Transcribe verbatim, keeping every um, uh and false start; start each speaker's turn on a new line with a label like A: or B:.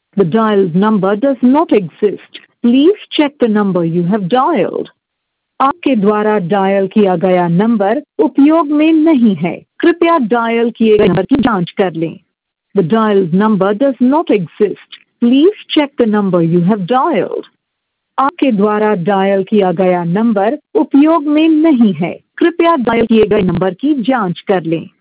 A: The dialed number does not exist. Please check the number you have dialed. आपके द्वारा dial किया गया number उपयोग में नहीं है। कृपया डायल किए गए नंबर की जांच कर लें। The dialed number does not exist. Please check the number you have dialed. आपके द्वारा डायल किया गया नंबर उपयोग में नहीं है। कृपया डायल किए गए नंबर की जांच कर लें।